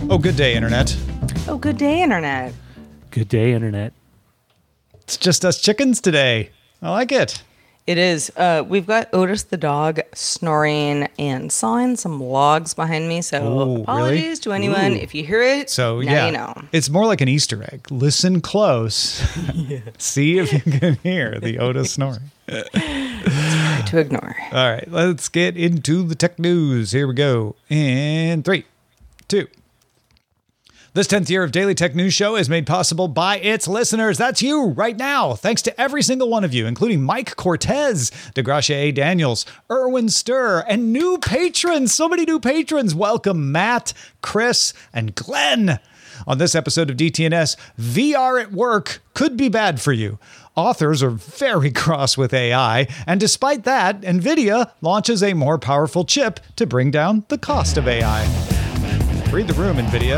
Oh, good day, Internet. Oh, good day, Internet. Good day, Internet. It's just us chickens today. I like it. It is. We've got Otis the dog snoring and sawing some logs behind me. So Oh, apologies really? to anyone if you hear it. So, now yeah, you know. it's more like an Easter egg. Listen close. See if you can hear the Otis snoring. Hard to ignore. All right, let's get into the tech news. Here we go. In 3, 2. This 10th year of Daily Tech News Show is made possible by its listeners. That's you right now. Thanks to every single one of you, including Mike Cortez, DeGracia A. Daniels, Erwin Sturr, and new patrons. So many new patrons. Welcome, Matt, Chris, and Glenn. On this episode of DTNS, VR at work could be bad for you. Authors are very cross with AI, and despite that, NVIDIA launches a more powerful chip to bring down the cost of AI. Read the room, NVIDIA.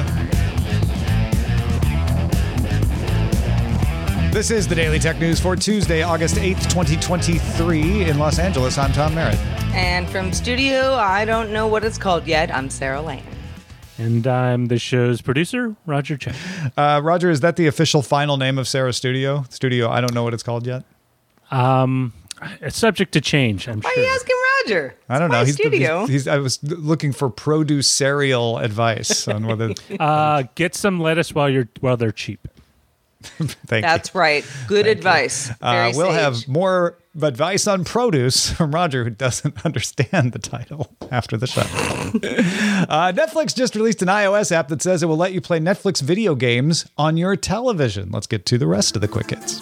This is the Daily Tech News for Tuesday, August 8th, 2023. In Los Angeles, I'm Tom Merritt. And from studio, I don't know what it's called yet. I'm Sarah Lane. And I'm the show's producer, Roger Check. Roger, is that the official final name of Sarah's studio? Studio, I don't know what it's called yet. It's subject to change, I'm Why sure. are you asking Roger? I don't know. It's my studio. I was looking for producerial advice on whether. Get some lettuce while they're cheap. Thank That's right. Good advice. Very We'll sage. have more advice on produce from Roger, who doesn't understand the title, after the show. Netflix just released an iOS app that says it will let you play Netflix video games on your television. Let's get to the rest of the quick hits.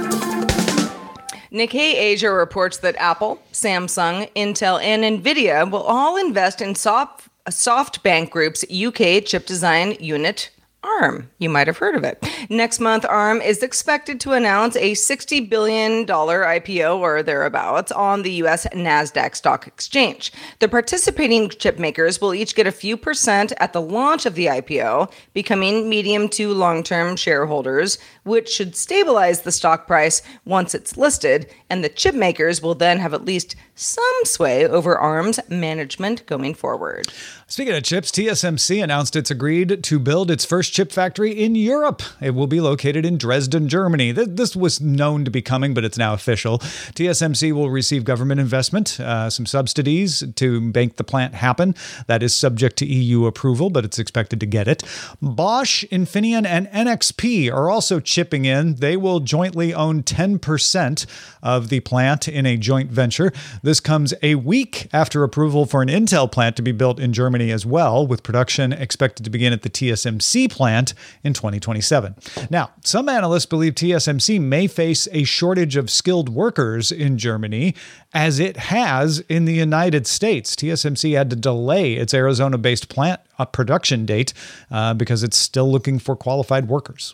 Nikkei Asia reports that Apple, Samsung, Intel, and NVIDIA will all invest in SoftBank Group's UK chip design unit, ARM. You might have heard of it. Next month, ARM is expected to announce a $60 billion IPO or thereabouts on the U.S. NASDAQ stock exchange. The participating chip makers will each get a few percent at the launch of the IPO, becoming medium to long-term shareholders, which should stabilize the stock price once it's listed, and the chip makers will then have at least some sway over ARM's management going forward. Speaking of chips, TSMC announced it's agreed to build its first chip factory in Europe. It will be located in Dresden, Germany. This was known to be coming, but it's now official. TSMC will receive government investment, some subsidies to make the plant happen. That is subject to EU approval, but it's expected to get it. Bosch, Infineon, and NXP are also chipping in. They will jointly own 10% of the plant in a joint venture. This comes a week after approval for an Intel plant to be built in Germany as well, with production expected to begin at the TSMC plant in 2027. Now, some analysts believe TSMC may face a shortage of skilled workers in Germany, as it has in the United States. TSMC had to delay its Arizona-based plant production date because it's still looking for qualified workers.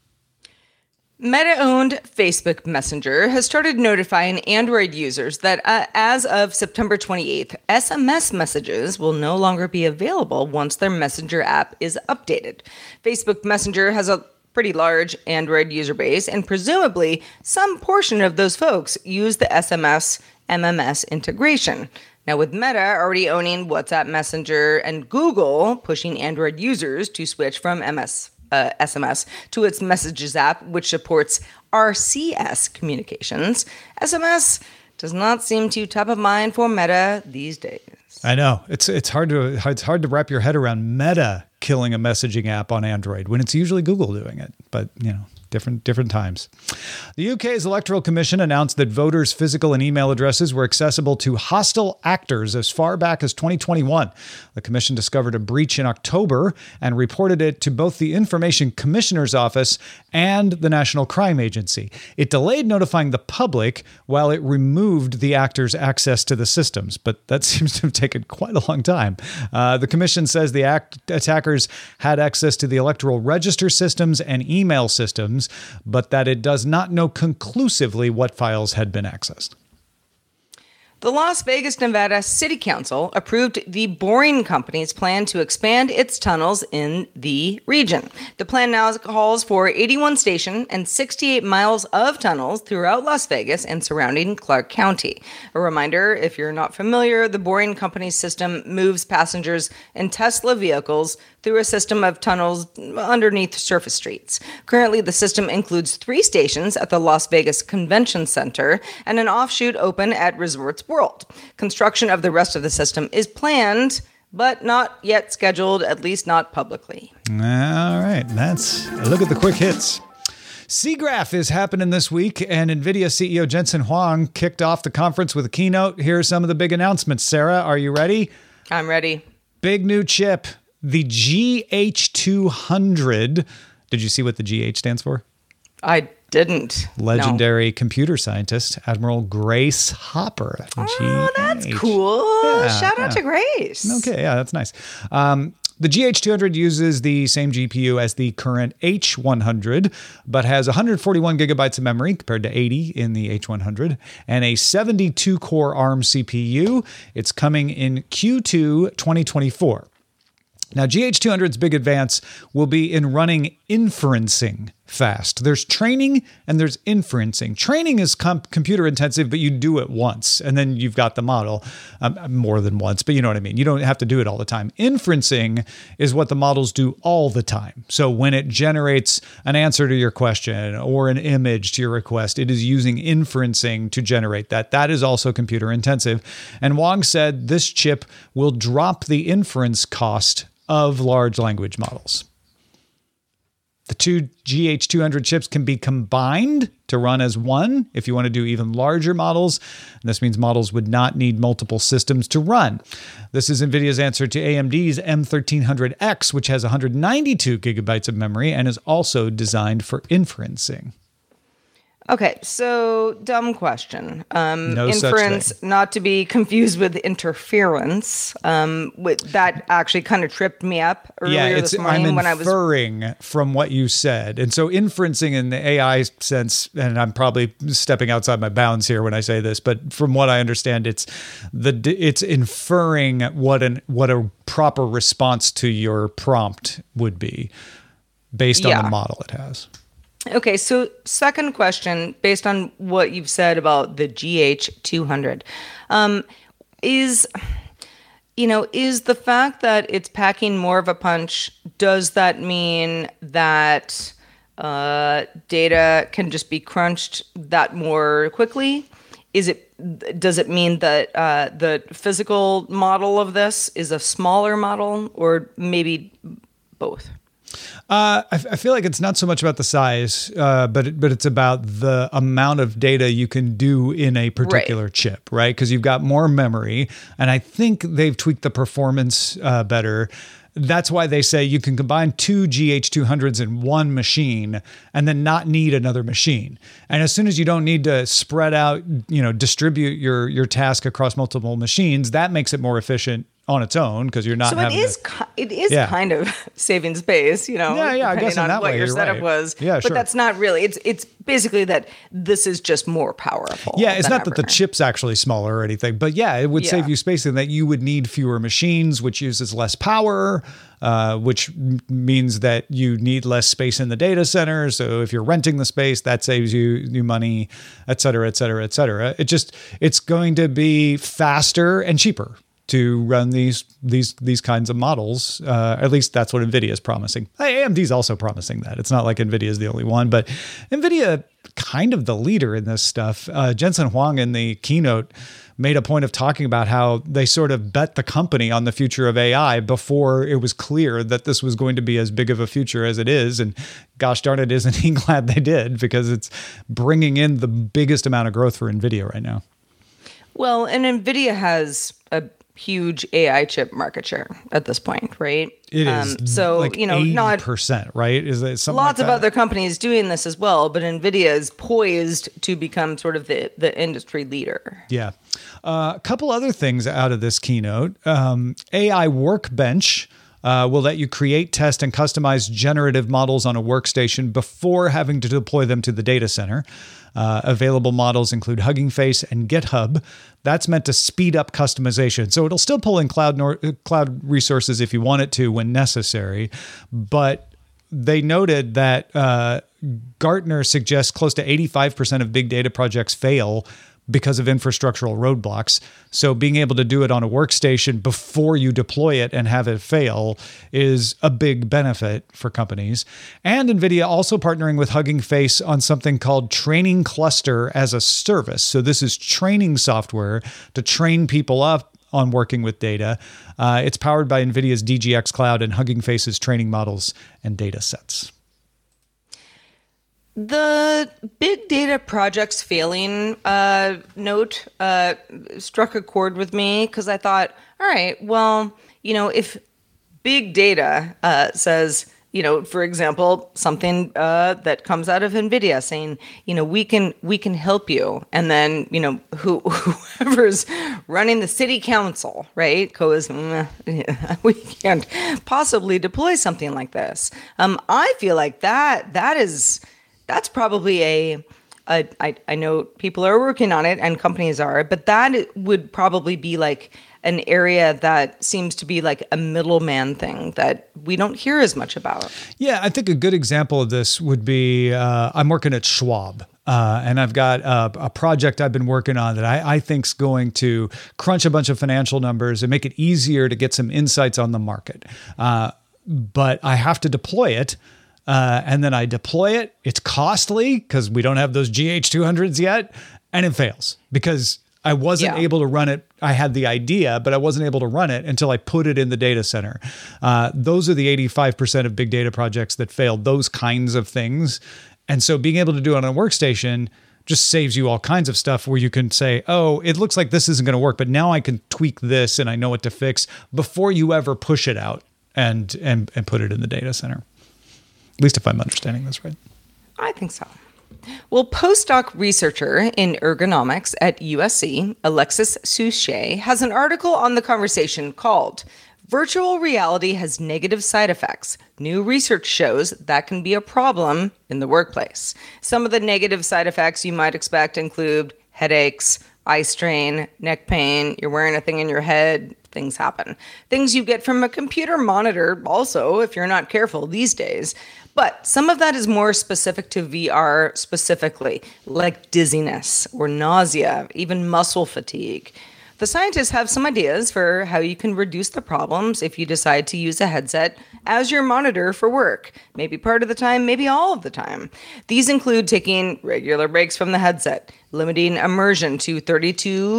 Meta-owned Facebook Messenger has started notifying Android users that as of September 28th, SMS messages will no longer be available once their Messenger app is updated. Facebook Messenger has a pretty large Android user base, and presumably some portion of those folks use the SMS MMS integration. Now, with Meta already owning WhatsApp Messenger and Google pushing Android users to switch from SMS to its Messages app, which supports RCS communications, SMS does not seem too top of mind for Meta these days. I know. It's hard to wrap your head around Meta killing a messaging app on Android when it's usually Google doing it. But, different times. The UK's Electoral Commission announced that voters' physical and email addresses were accessible to hostile actors as far back as 2021. The commission discovered a breach in October and reported it to both the Information Commissioner's Office and the National Crime Agency. It delayed notifying the public while it removed the actors' access to the systems, but that seems to have taken quite a long time. The commission says the attackers had access to the electoral register systems and email systems, but that it does not know conclusively what files had been accessed. The Las Vegas, Nevada City Council approved the Boring Company's plan to expand its tunnels in the region. The plan now calls for 81 station and 68 miles of tunnels throughout Las Vegas and surrounding Clark County. A reminder, if you're not familiar, the Boring Company's system moves passengers in Tesla vehicles through a system of tunnels underneath surface streets. Currently, the system includes 3 stations at the Las Vegas Convention Center and an offshoot open at Resorts World. Construction of the rest of the system is planned, but not yet scheduled, at least not publicly. All right, that's a look at the quick hits. SIGGRAPH is happening this week, and NVIDIA CEO Jensen Huang kicked off the conference with a keynote. Here are some of the big announcements. Sarah, are you ready? I'm ready. Big new chip, the GH200. Did you see what the GH stands for? I didn't. Legendary computer scientist, Admiral Grace Hopper. Oh, that's cool. Yeah, Shout out to Grace. Okay, yeah, that's nice. The GH200 uses the same GPU as the current H100, but has 141 gigabytes of memory compared to 80 in the H100, and a 72-core ARM CPU. It's coming in Q2 2024. Now, GH200's big advance will be in running inferencing fast. There's training and there's inferencing. Training is computer intensive, but you do it once and then you've got the model more than once, but you know what I mean? You don't have to do it all the time. Inferencing is what the models do all the time. So when it generates an answer to your question or an image to your request, it is using inferencing to generate that. That is also computer intensive. And Huang said this chip will drop the inference cost of large language models. The two GH200 chips can be combined to run as one if you want to do even larger models. And this means models would not need multiple systems to run. This is NVIDIA's answer to AMD's M1300X, which has 192 gigabytes of memory and is also designed for inferencing. Okay, so dumb question. No inference, such thing. not to be confused with interference. That actually kind of tripped me up earlier this morning when I was inferring from what you said. And so inferencing in the AI sense, and I'm probably stepping outside my bounds here when I say this, but from what I understand, it's inferring what a proper response to your prompt would be based on the model it has. Okay, so second question, based on what you've said about the GH200, is the fact that it's packing more of a punch, does that mean that data can just be crunched that more quickly? Does it mean that the physical model of this is a smaller model, or maybe both? I feel like it's not so much about the size, but it's about the amount of data you can do in a particular chip, right? Because you've got more memory, and I think they've tweaked the performance better. That's why they say you can combine 2 GH200s in one machine and then not need another machine. And as soon as you don't need to spread out, distribute your task across multiple machines, that makes it more efficient on its own, because you're not. So it is kind of saving space, I guess in that what way your you're setup right. was. Yeah, but that's not really. It's basically that this is just more powerful. Yeah, it's not that the chip's actually smaller or anything, but it would save you space in that you would need fewer machines, which uses less power, which means that you need less space in the data center. So if you're renting the space, that saves you money, et cetera, et cetera, et cetera. It's going to be faster and cheaper to run these kinds of models. At least that's what NVIDIA is promising. AMD is also promising that. It's not like NVIDIA is the only one, but NVIDIA kind of the leader in this stuff. Jensen Huang in the keynote made a point of talking about how they sort of bet the company on the future of AI before it was clear that this was going to be as big of a future as it is. And gosh darn it, isn't he glad they did, because it's bringing in the biggest amount of growth for NVIDIA right now. Well, and NVIDIA has a huge AI chip market share at this point, right? It is so like 80%, right? Is it something? Lots like of other companies doing this as well, but NVIDIA is poised to become sort of the industry leader. Yeah. A couple other things out of this keynote. AI Workbench will let you create, test, and customize generative models on a workstation before having to deploy them to the data center. Available models include Hugging Face and GitHub. That's meant to speed up customization. So it'll still pull in cloud resources if you want it to when necessary. But they noted that Gartner suggests close to 85% of big data projects fail because of infrastructural roadblocks. So being able to do it on a workstation before you deploy it and have it fail is a big benefit for companies. And NVIDIA also partnering with Hugging Face on something called Training Cluster as a Service. So this is training software to train people up on working with data. It's powered by NVIDIA's DGX Cloud and Hugging Face's training models and data sets. The big data projects failing note struck a chord with me because I thought, all right, well, if big data says, for example, something that comes out of NVIDIA saying, we can help you. And then, whoever's running the city council, right, goes, we can't possibly deploy something like this. I feel like that's probably I know people are working on it and companies are, but that would probably be like an area that seems to be like a middleman thing that we don't hear as much about. Yeah, I think a good example of this would be I'm working at Schwab. And I've got a project I've been working on that I think is going to crunch a bunch of financial numbers and make it easier to get some insights on the market. But I have to deploy it. And then I deploy it. It's costly because we don't have those GH200s yet. And it fails because I wasn't able to run it. I had the idea, but I wasn't able to run it until I put it in the data center. Those are the 85% of big data projects that failed, those kinds of things. And so being able to do it on a workstation just saves you all kinds of stuff where you can say, oh, it looks like this isn't going to work, but now I can tweak this and I know what to fix before you ever push it out and put it in the data center. At least if I'm understanding this right. I think so. Well, postdoc researcher in ergonomics at USC, Alexis Souchet, has an article on the conversation called Virtual Reality Has Negative Side Effects. New research shows that can be a problem in the workplace. Some of the negative side effects you might expect include headaches, eye strain, neck pain, you're wearing a thing in your head, things happen. Things you get from a computer monitor also, if you're not careful these days. But some of that is more specific to VR specifically, like dizziness or nausea, even muscle fatigue. The scientists have some ideas for how you can reduce the problems if you decide to use a headset as your monitor for work, maybe part of the time, maybe all of the time. These include taking regular breaks from the headset, limiting immersion to 20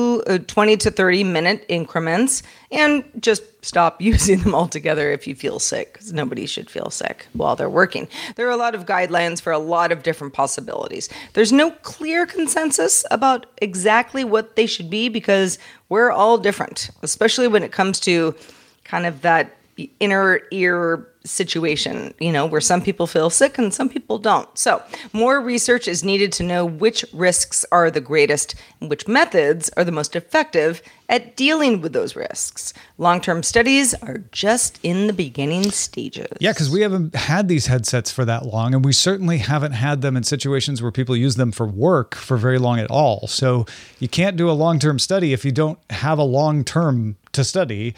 to 30 minute increments, and just stop using them altogether if you feel sick, because nobody should feel sick while they're working. There are a lot of guidelines for a lot of different possibilities. There's no clear consensus about exactly what they should be because we're all different, especially when it comes to kind of that inner ear situation, where some people feel sick and some people don't. So more research is needed to know which risks are the greatest and which methods are the most effective at dealing with those risks. Long-term studies are just in the beginning stages. Yeah, because we haven't had these headsets for that long, and we certainly haven't had them in situations where people use them for work for very long at all. So you can't do a long-term study if you don't have a long-term to study.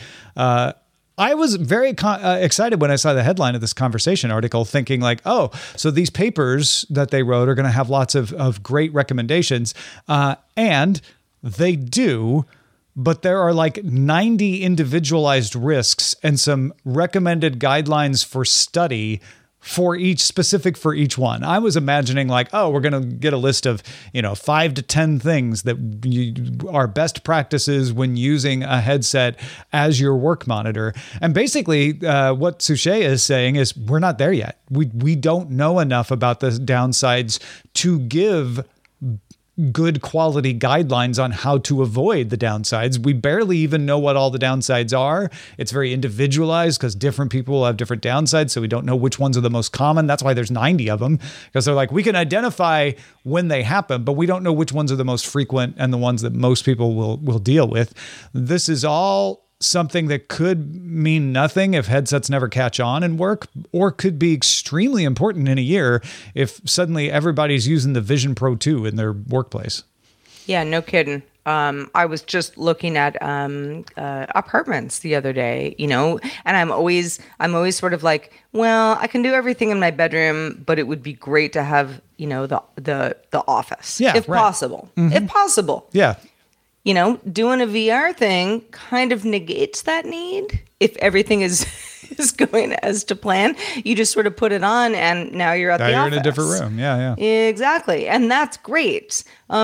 I was very excited when I saw the headline of this conversation article, thinking like, oh, so these papers that they wrote are going to have lots of great recommendations. And they do, but there are like 90 individualized risks and some recommended guidelines for study for each one. I was imagining like, oh, we're going to get a list of, 5 to 10 things that are best practices when using a headset as your work monitor. And basically what Souchet is saying is we're not there yet. We don't know enough about the downsides to give good quality guidelines on how to avoid the downsides. We barely even know what all the downsides are. It's very individualized because different people will have different downsides. So we don't know which ones are the most common. That's why there's 90 of them, because they're like, we can identify when they happen, but we don't know which ones are the most frequent and the ones that most people will deal with. This is all something that could mean nothing if headsets never catch on and work, or could be extremely important in a year if suddenly everybody's using the Vision Pro 2 in their workplace. Yeah, no kidding. I was just looking at apartments the other day, and I'm always sort of like, well, I can do everything in my bedroom, but it would be great to have, the office, if possible. If possible. Yeah. Doing a VR thing kind of negates that need. If everything is going as to plan, you just sort of put it on and now you're at the office. Now you're in a different room. Yeah. Exactly. And that's great.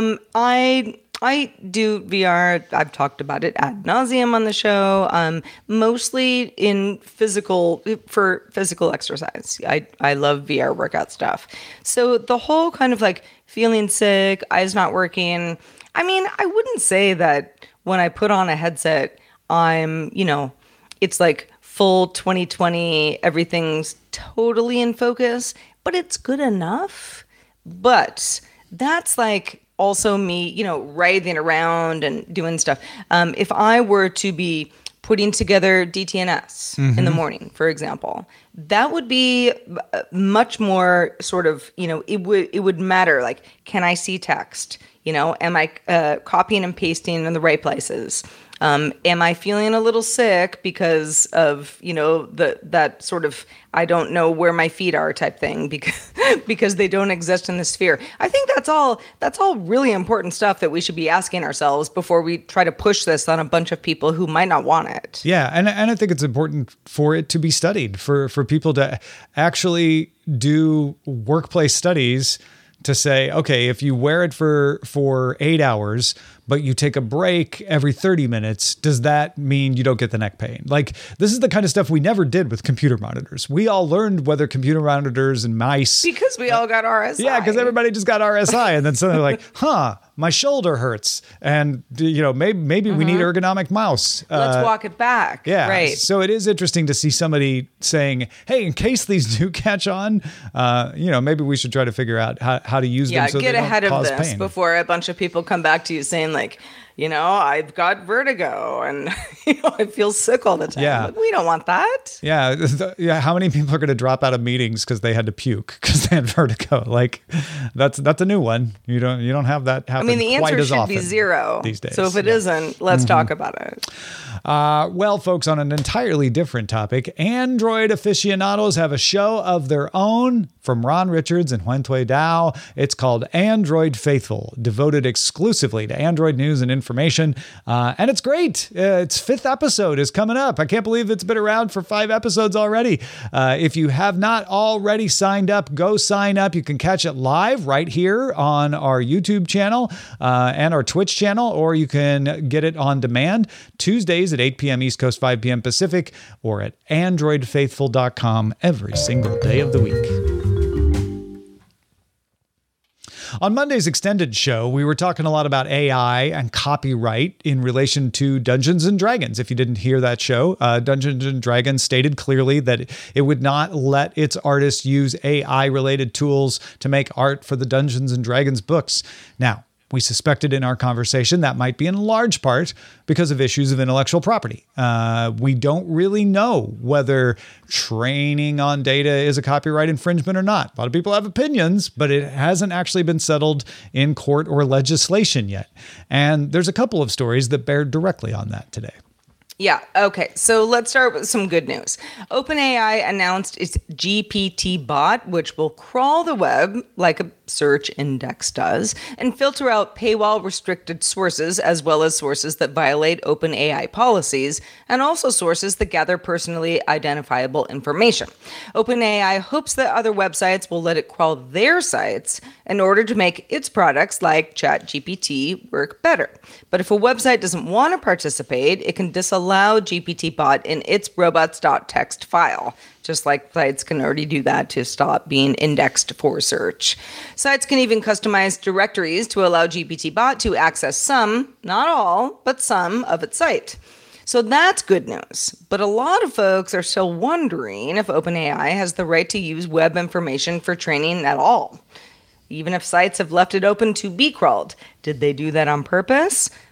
I do VR. I've talked about it ad nauseum on the show, mostly for physical exercise. I love VR workout stuff. So the whole kind of like feeling sick, eyes not working. I mean, I wouldn't say that when I put on a headset, I'm, it's like full 2020, everything's totally in focus, but it's good enough. But that's like also me, writhing around and doing stuff. If I were to be putting together DTNS in the morning, for example, that would be much more sort of, it would matter. Like, can I see text? Am I copying and pasting in the right places? Am I feeling a little sick because of, that sort of, I don't know where my feet are type thing because they don't exist in the sphere. I think that's all really important stuff that we should be asking ourselves before we try to push this on a bunch of people who might not want it. Yeah. And I think it's important for it to be studied, for people to actually do workplace studies to say, okay, if you wear it for 8 hours, but you take a break every 30 minutes, does that mean you don't get the neck pain? Like, this is the kind of stuff we never did with computer monitors. We all learned whether computer monitors and mice. Because we all got RSI. Yeah, because everybody just got RSI. And then suddenly like, my shoulder hurts. And, maybe we need ergonomic mouse. Let's walk it back. Yeah. Right. So it is interesting to see somebody saying, hey, in case these do catch on, maybe we should try to figure out how to use them so get they ahead don't cause of this pain. Before a bunch of people come back to you saying like, I've got vertigo and I feel sick all the time. Yeah. Like, we don't want that. Yeah. How many people are going to drop out of meetings because they had to puke because they had vertigo? Like, that's a new one. You don't have that happen. I mean, the quite answer as should often be 0 these days. So if it isn't, let's talk about it. Well, folks, on an entirely different topic, Android aficionados have a show of their own from Ron Richards and Huentui Dao. It's called Android Faithful, devoted exclusively to Android news and information. And it's great. Its 5th episode is coming up. I can't believe it's been around for 5 episodes already. If you have not already signed up, go sign up. You can catch it live right here on our YouTube channel and our Twitch channel, or you can get it on demand Tuesdays at 8 p.m. East Coast, 5 p.m. Pacific, or at androidfaithful.com every single day of the week. On Monday's extended show, we were talking a lot about AI and copyright in relation to Dungeons & Dragons. If you didn't hear that show, Dungeons & Dragons stated clearly that it would not let its artists use AI-related tools to make art for the Dungeons & Dragons books. Now, we suspected in our conversation that might be in large part because of issues of intellectual property. We don't really know whether training on data is a copyright infringement or not. A lot of people have opinions, but it hasn't actually been settled in court or legislation yet. And there's a couple of stories that bear directly on that today. Yeah. Okay. So let's start with some good news. OpenAI announced its GPT bot, which will crawl the web like a search index does and filter out paywall restricted sources, as well as sources that violate OpenAI policies, and also sources that gather personally identifiable information. OpenAI hopes that other websites will let it crawl their sites in order to make its products like ChatGPT work better. But if a website doesn't want to participate, it can disallow GPT-bot in its robots.txt file, just like sites can already do that to stop being indexed for search. Sites can even customize directories to allow GPT-bot to access some, not all, but some of its site. So that's good news. But a lot of folks are still wondering if OpenAI has the right to use web information for training at all. Even if sites have left it open to be crawled, did they do that on purpose?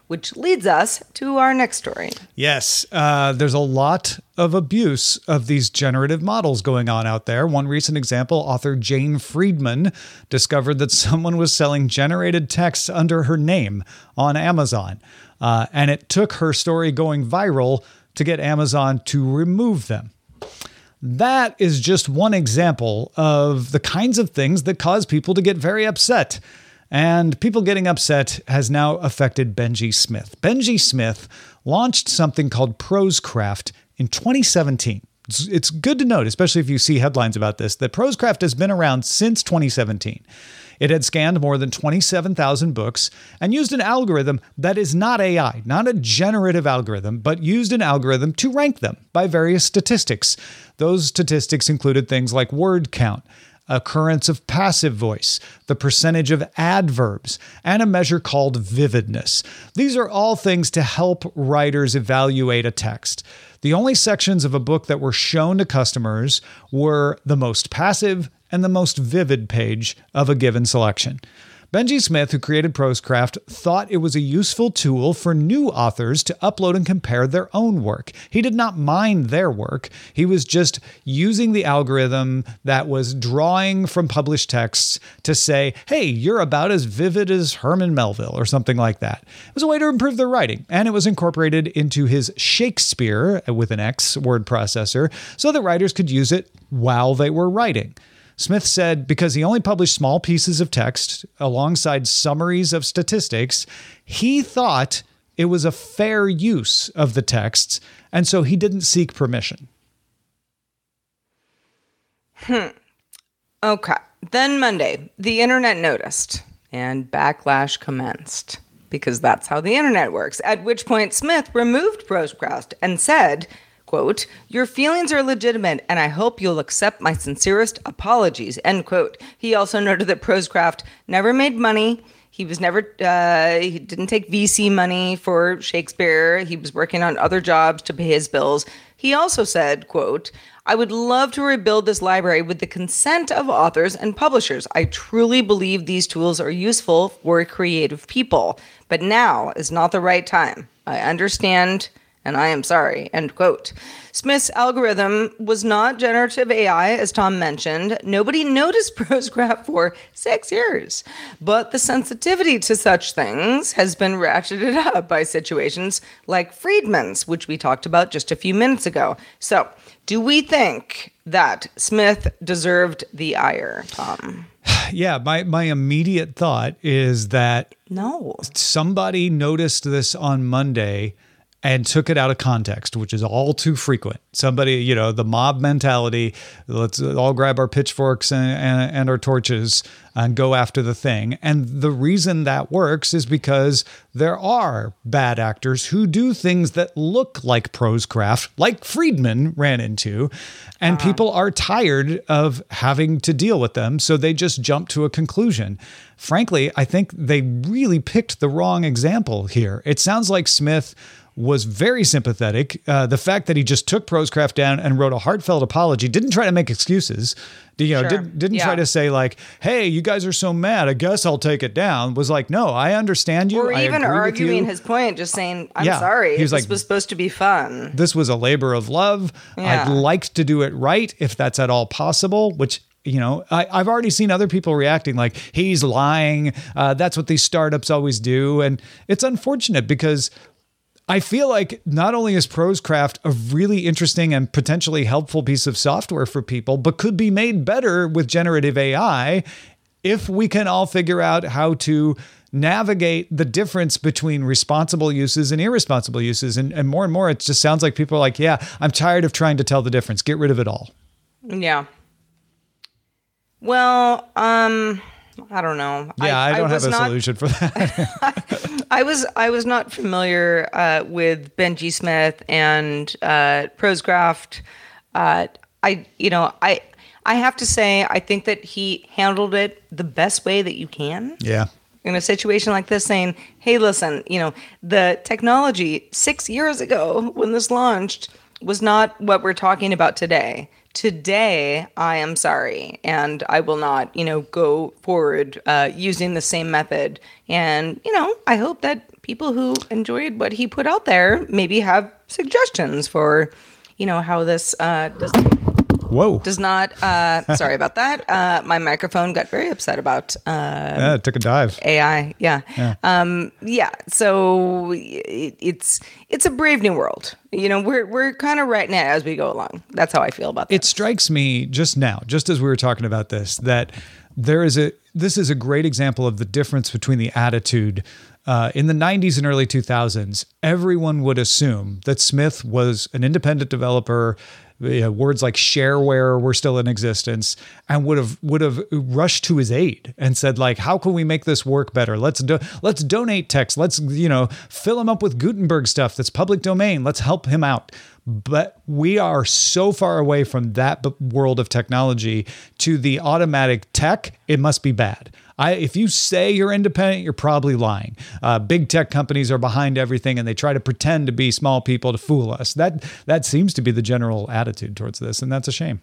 which leads us to our next story. Yes, there's a lot of abuse of these generative models going on out there. One recent example, author Jane Friedman discovered that someone was selling generated text under her name on Amazon. And it took her story going viral to get Amazon to remove them. That is just one example of the kinds of things that cause people to get very upset. And people getting upset has now affected Benji Smith. Benji Smith launched something called Prosecraft in 2017. It's good to note, especially if you see headlines about this, that Prosecraft has been around since 2017. It had scanned more than 27,000 books and used an algorithm that is not AI, not a generative algorithm, but used an algorithm to rank them by various statistics. Those statistics included things like word count, occurrence of passive voice, the percentage of adverbs, and a measure called vividness. These are all things to help writers evaluate a text. The only sections of a book that were shown to customers were the most passive and the most vivid page of a given selection. Benji Smith, who created Prosecraft, thought it was a useful tool for new authors to upload and compare their own work. He did not mind their work. He was just using the algorithm that was drawing from published texts to say, hey, you're about as vivid as Herman Melville or something like that. It was a way to improve their writing, and it was incorporated into his Shakespeare, with an X, word processor, so that writers could use it while they were writing. Smith said because he only published small pieces of text alongside summaries of statistics, he thought it was a fair use of the texts, and so he didn't seek permission. Okay. Then Monday, the internet noticed, and backlash commenced, because that's how the internet works, at which point Smith removed Prosecraft and said, quote, your feelings are legitimate, and I hope you'll accept my sincerest apologies, end quote. He also noted that Prosecraft never made money. He didn't take VC money for Shakespeare. He was working on other jobs to pay his bills. He also said, quote, I would love to rebuild this library with the consent of authors and publishers. I truly believe these tools are useful for creative people, but now is not the right time. I understand, and I am sorry, end quote. Smith's algorithm was not generative AI, as Tom mentioned. Nobody noticed Prosecraft for 6 years. But the sensitivity to such things has been ratcheted up by situations like Friedman's, which we talked about just a few minutes ago. So, do we think that Smith deserved the ire, Tom? Yeah, my immediate thought is that No. somebody noticed this on Monday and took it out of context, which is all too frequent. Somebody, the mob mentality, let's all grab our pitchforks and our torches and go after the thing. And the reason that works is because there are bad actors who do things that look like Prosecraft, like Friedman ran into, and people are tired of having to deal with them, so they just jump to a conclusion. Frankly, I think they really picked the wrong example here. It sounds like Smith was very sympathetic. The fact that he just took Prosecraft down and wrote a heartfelt apology, didn't try to make excuses, didn't try to say like, hey, you guys are so mad, I guess I'll take it down, was like, no, I understand you. Or I even agree arguing with you. his point, just saying, I'm sorry, he was this was supposed to be fun. This was a labor of love. Yeah. I'd like to do it right if that's at all possible, which I've already seen other people reacting like, he's lying. That's what these startups always do. And it's unfortunate because I feel like not only is Prosecraft a really interesting and potentially helpful piece of software for people, but could be made better with generative AI if we can all figure out how to navigate the difference between responsible uses and irresponsible uses. And more, it just sounds like people are like, yeah, I'm tired of trying to tell the difference. Get rid of it all. Yeah. Well, I don't know. Yeah, I don't have a solution for that. I was not familiar with Benji Smith and Prosecraft. I have to say, I think that he handled it the best way that you can. Yeah. In a situation like this, saying, hey, listen, the technology 6 years ago when this launched was not what we're talking about today. Today, I am sorry, and I will not, go forward using the same method. And, I hope that people who enjoyed what he put out there maybe have suggestions for, how this does not. Sorry about that. My microphone got very upset about. It took a dive. AI. Yeah. So it's a brave new world. We're kind of writing it as we go along. That's how I feel about that. It strikes me just now, just as we were talking about this, that this is a great example of the difference between the attitude. In the 90s and early 2000s, everyone would assume that Smith was an independent developer. Words like shareware were still in existence, and would have rushed to his aid and said, like, how can we make this work better? Let's donate text. Let's fill him up with Gutenberg stuff that's public domain. Let's help him out. But we are so far away from that world of technology to the automatic tech. It must be bad. If you say you're independent, you're probably lying. Big tech companies are behind everything, and they try to pretend to be small people to fool us. That seems to be the general attitude towards this, and that's a shame.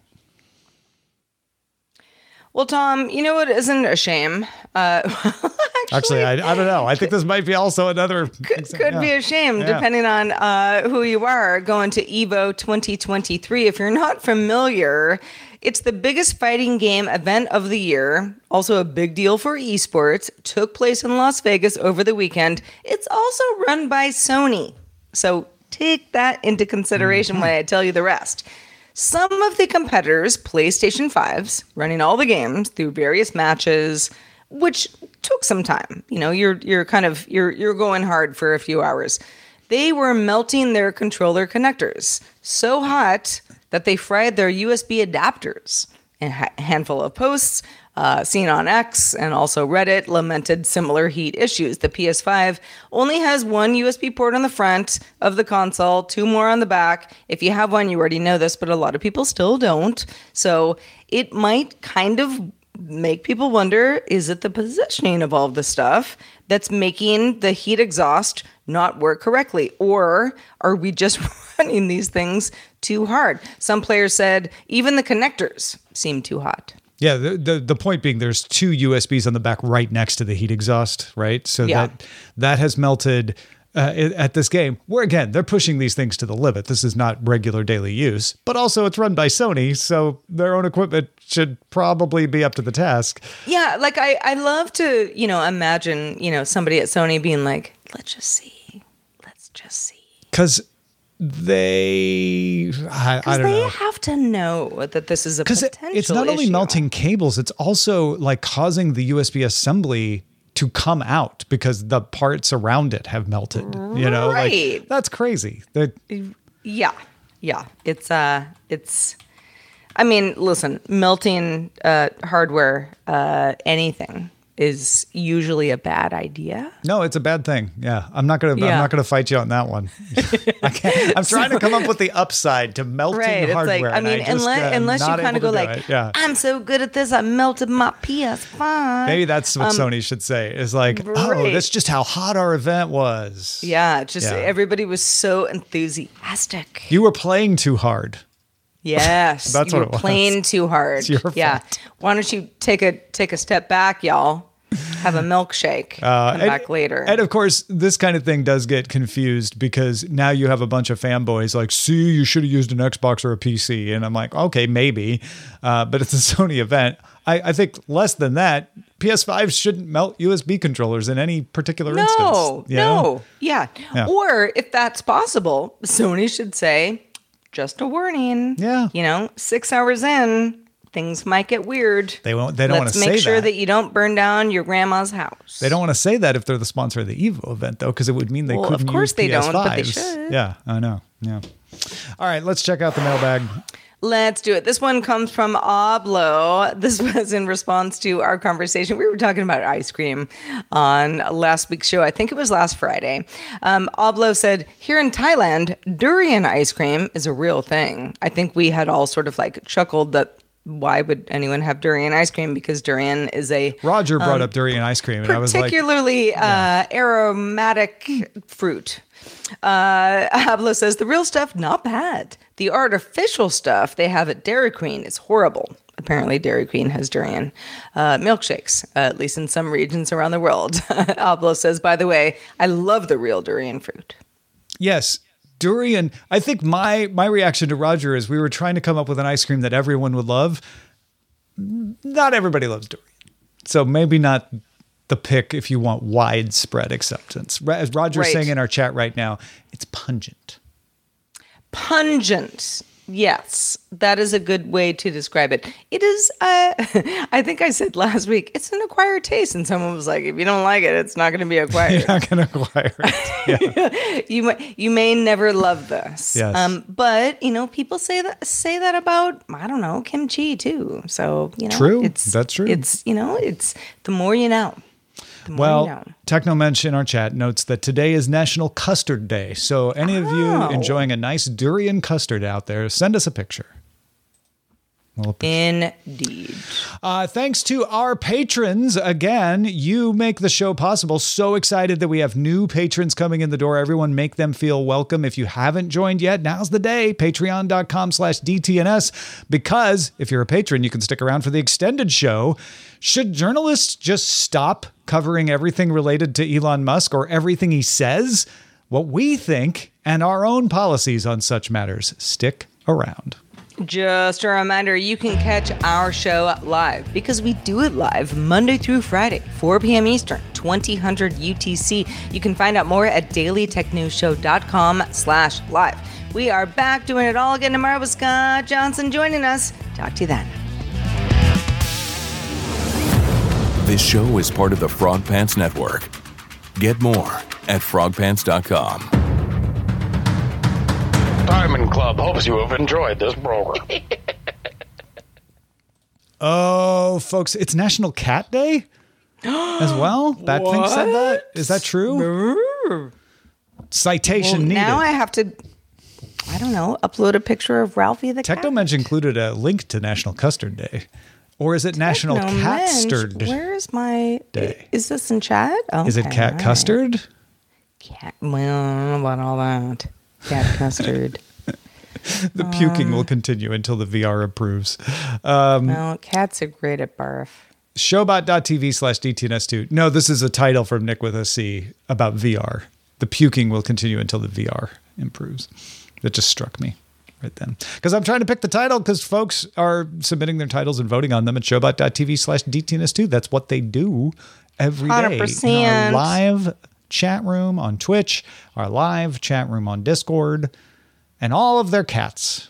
Well, Tom, you know what isn't a shame? Actually, I don't know. I think this might be also another... Could be a shame, depending on who you are. Going to EVO 2023. If you're not familiar... It's the biggest fighting game event of the year, also a big deal for esports, took place in Las Vegas over the weekend. It's also run by Sony. So take that into consideration when I tell you the rest. Some of the competitors, PlayStation 5s, running all the games through various matches, which took some time. You're going hard for a few hours. They were melting their controller connectors so hot that they fried their USB adapters. A handful of posts seen on X and also Reddit lamented similar heat issues. The PS5 only has one USB port on the front of the console, 2 more on the back. If you have one, you already know this, but a lot of people still don't. So it might kind of make people wonder, is it the positioning of all of the stuff that's making the heat exhaust not work correctly? Or are we just running these things too hard? Some players said even the connectors seem too hot. Yeah, the point being there's 2 USBs on the back right next to the heat exhaust, right? So that has melted at this game, where again, they're pushing these things to the limit. This is not regular daily use, but also it's run by Sony, so their own equipment should probably be up to the task. Yeah, like I love to, imagine, somebody at Sony being like, let's just see. Because they have to know that this is a potential it's not only issue. melting cables, it's also like causing the USB assembly to come out because the parts around it have melted. Right. Like, that's crazy. Yeah. It's. I mean, listen, melting hardware, anything is usually a bad idea. No, it's a bad thing. Yeah, I'm not gonna fight you on that one. I'm trying to come up with the upside to melting hardware. Like, I mean, unless you kind of go like, I'm so good at this, I melted my PS5. Maybe that's what Sony should say. Is like, oh, that's just how hot our event was. Yeah, everybody was so enthusiastic. You were playing too hard. Yes, that's what it was. Playing too hard. It's your fault. Why don't you take a step back, y'all? Have a milkshake. Come back later. And of course, this kind of thing does get confused because now you have a bunch of fanboys like, see, you should have used an Xbox or a PC. And I'm like, okay, maybe. But it's a Sony event. I think less than that, PS5 shouldn't melt USB controllers in any particular instance. No. Yeah. Or if that's possible, Sony should say, just a warning. Yeah. 6 hours in, things might get weird. They don't want to say that. Let's make sure that you don't burn down your grandma's house. They don't want to say that if they're the sponsor of the EVO event, though, because it would mean they couldn't use PS5s. Of course they don't, but they should. Yeah, I know. Yeah. All right, let's check out the mailbag. Let's do it. This one comes from Oblo. This was in response to our conversation. We were talking about ice cream on last week's show. I think it was last Friday. Oblo said, here in Thailand, durian ice cream is a real thing. I think we had all sort of like chuckled that why would anyone have durian ice cream? Because durian is a... Roger brought up durian ice cream. And I was like... Particularly aromatic fruit. Hablo says, the real stuff, not bad. The artificial stuff they have at Dairy Queen is horrible. Apparently, Dairy Queen has durian milkshakes, at least in some regions around the world. Ablo says, by the way, I love the real durian fruit. Yes. Durian. I think my reaction to Roger is we were trying to come up with an ice cream that everyone would love. Not everybody loves durian. So maybe not the pick if you want widespread acceptance. As Roger's saying in our chat right now, it's pungent. Pungent. Yes, that is a good way to describe it. It is, I think I said last week, it's an acquired taste. And someone was like, if you don't like it, it's not going to be acquired. You're not going to acquire it. Yeah. You may never love this. Yes. But, people say that about, I don't know, kimchi too. So, True. That's true. It's, it's the more you know. Well, Technomensch in our chat notes that today is National Custard Day. So any of you enjoying a nice durian custard out there, send us a picture. Indeed. Thanks to our patrons. Again, you make the show possible. So excited that we have new patrons coming in the door. Everyone make them feel welcome. If you haven't joined yet, now's the day. Patreon.com/DTNS. Because if you're a patron, you can stick around for the extended show. Should journalists just stop covering everything related to Elon Musk or everything he says? What we think and our own policies on such matters. Stick around. Just a reminder, you can catch our show live because we do it live Monday through Friday, 4 p.m. Eastern, 2000 UTC. You can find out more at dailytechnewsshow.com/live. We are back doing it all again tomorrow with Scott Johnson joining us. Talk to you then. This show is part of the Frog Pants Network. Get more at frogpants.com. Diamond Club hopes you have enjoyed this program. Oh, folks, it's National Cat Day as well. Batpink said that. Is that true? Citation needed. Now I have to, upload a picture of Ralphie the cat. Technomensch included a link to National Custard Day. Or is it National Catstard Where's my Day? Is this in chat? Okay, is it cat custard? Cat. Well, I don't know about all that. Cat custard. The puking will continue until the VR approves. Well, cats are great at barf. Showbot.tv/DTNS2. No, this is a title from Nick with a C about VR. The puking will continue until the VR improves. That just struck me right then. Because I'm trying to pick the title because folks are submitting their titles and voting on them at showbot.tv/DTNS2. That's what they do every day. 100%. In our live chat room on Twitch, our live chat room on Discord, and all of their cats.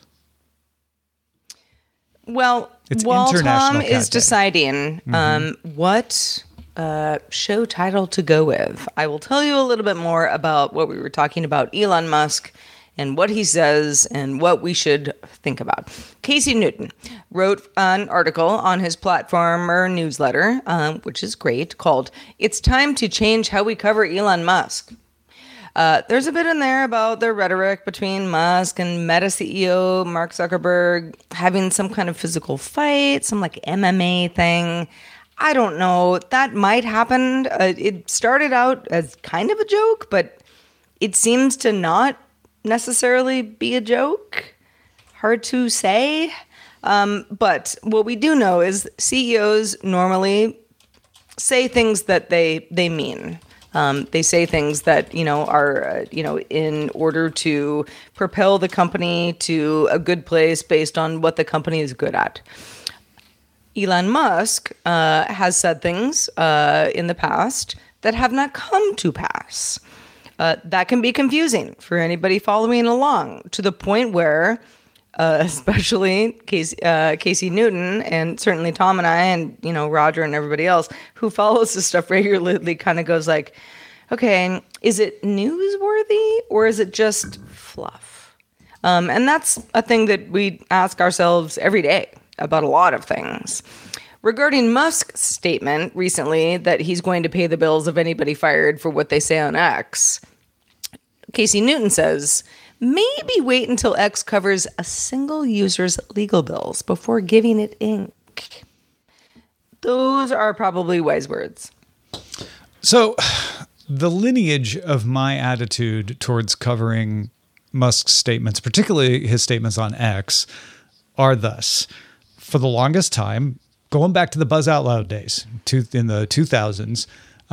Well, it's while International Tom Cat is Day. deciding what show title to go with, I will tell you a little bit more about what we were talking about, Elon Musk, and what he says and what we should think about. Casey Newton wrote an article on his platform or newsletter, which is great, called "It's Time to Change How We Cover Elon Musk." There's a bit in there about the rhetoric between Musk and Meta CEO Mark Zuckerberg having some kind of physical fight, some like MMA thing. I don't know. That might happen. It started out as kind of a joke, but it seems to not necessarily be a joke. Hard to say. But what we do know is CEOs normally say things that they mean. They say things that, are, in order to propel the company to a good place based on what the company is good at. Elon Musk has said things in the past that have not come to pass. That can be confusing for anybody following along, to the point where, especially Casey Newton and certainly Tom and I and, Roger and everybody else who follows this stuff regularly kind of goes like, okay, is it newsworthy or is it just fluff? And that's a thing that we ask ourselves every day about a lot of things. Regarding Musk's statement recently that he's going to pay the bills of anybody fired for what they say on X, Casey Newton says, maybe wait until X covers a single user's legal bills before giving it ink. Those are probably wise words. So the lineage of my attitude towards covering Musk's statements, particularly his statements on X, are thus. for the longest time, going back to the Buzz Out Loud days in the 2000s,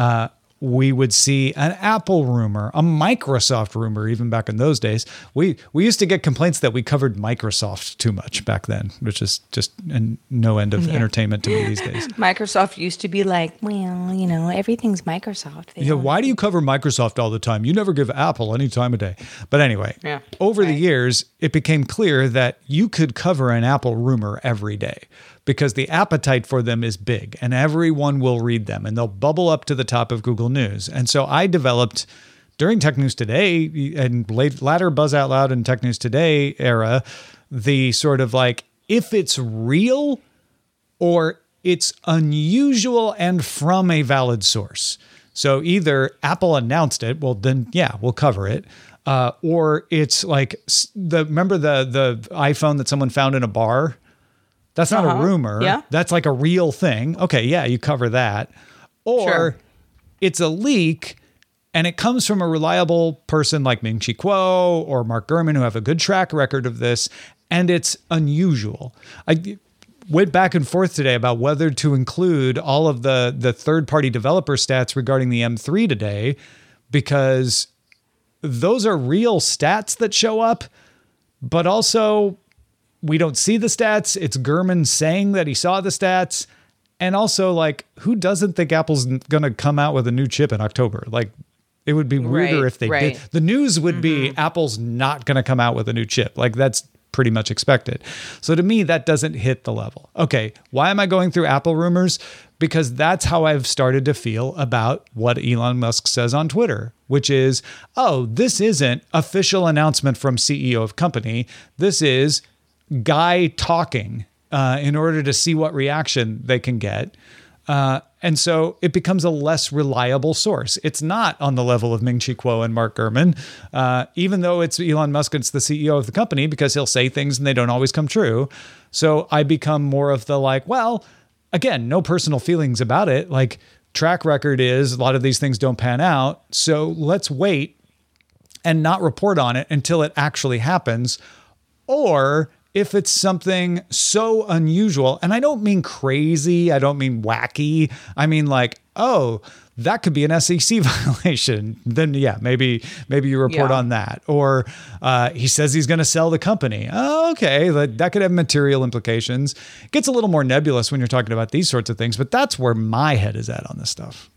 we would see an Apple rumor, a Microsoft rumor, even back in those days. We used to get complaints that we covered Microsoft too much back then, which is just no end of entertainment to me these days. Microsoft used to be like, well, everything's Microsoft. Yeah, why do you cover Microsoft all the time? You never give Apple any time of day. But anyway, over the years, it became clear that you could cover an Apple rumor every day, because the appetite for them is big and everyone will read them and they'll bubble up to the top of Google News. And so I developed during Tech News Today and latter Buzz Out Loud and Tech News Today era, the sort of like, if it's real or it's unusual and from a valid source. So either Apple announced it, well then, yeah, we'll cover it. Or it's like, remember the iPhone that someone found in a bar? That's not a rumor. Yeah. That's like a real thing. Okay, yeah, you cover that. Or it's a leak and it comes from a reliable person like Ming-Chi Kuo or Mark Gurman who have a good track record of this, and it's unusual. I went back and forth today about whether to include all of the third-party developer stats regarding the M3 today, because those are real stats that show up, but also we don't see the stats. It's Gurman saying that he saw the stats. And also, like, who doesn't think Apple's going to come out with a new chip in October? Like, it would be weirder if they did. The news would be Apple's not going to come out with a new chip. Like, that's pretty much expected. So to me, that doesn't hit the level. Okay, why am I going through Apple rumors? Because that's how I've started to feel about what Elon Musk says on Twitter, which is, oh, this isn't official announcement from CEO of company. This is guy talking in order to see what reaction they can get. And so it becomes a less reliable source. It's not on the level of Ming-Chi Kuo and Mark Gurman, even though it's Elon Musk, it's the CEO of the company, because he'll say things and they don't always come true. So I become more of the like, well, again, no personal feelings about it. Like, track record is a lot of these things don't pan out. So let's wait and not report on it until it actually happens. Or if it's something so unusual, and I don't mean crazy, I don't mean wacky, I mean like, oh, that could be an SEC violation, then yeah, maybe you report on that. Or he says he's going to sell the company. Oh, okay, that could have material implications. It gets a little more nebulous when you're talking about these sorts of things, but that's where my head is at on this stuff.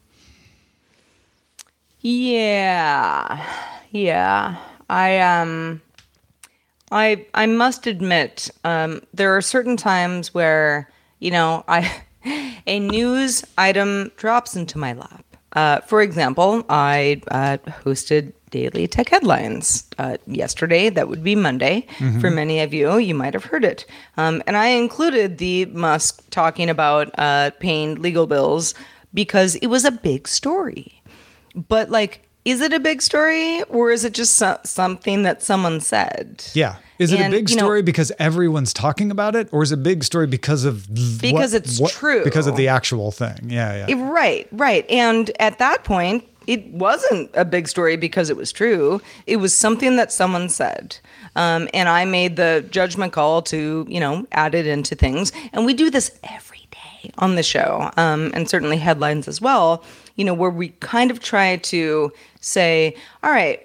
Yeah. I must admit, there are certain times where, a news item drops into my lap. For example, I hosted Daily Tech Headlines yesterday. That would be Monday. Mm-hmm. For many of you, you might have heard it. And I included the Musk talking about paying legal bills because it was a big story. But like, is it a big story, or is it just something that someone said? Yeah. Is it a big story because everyone's talking about it, or is it a big story because of it's true? Because of the actual thing. Yeah. Right. And at that point, it wasn't a big story because it was true. It was something that someone said. And I made the judgment call to, add it into things. And we do this every day on the show, and certainly headlines as well, where we kind of try to say, all right,